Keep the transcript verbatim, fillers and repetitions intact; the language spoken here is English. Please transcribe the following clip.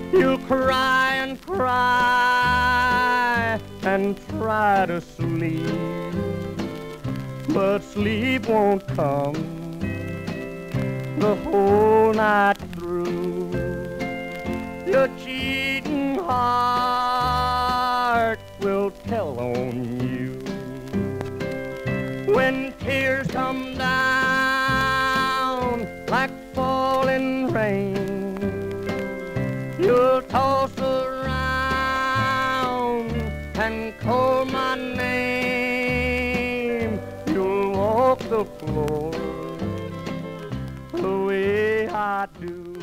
You'll cry and cry and try to sleep, but sleep won't come the whole night through. Your cheating heart will tell on you. When tears come down like falling rain, you'll toss around and call my name. You'll walk the floor the way I do.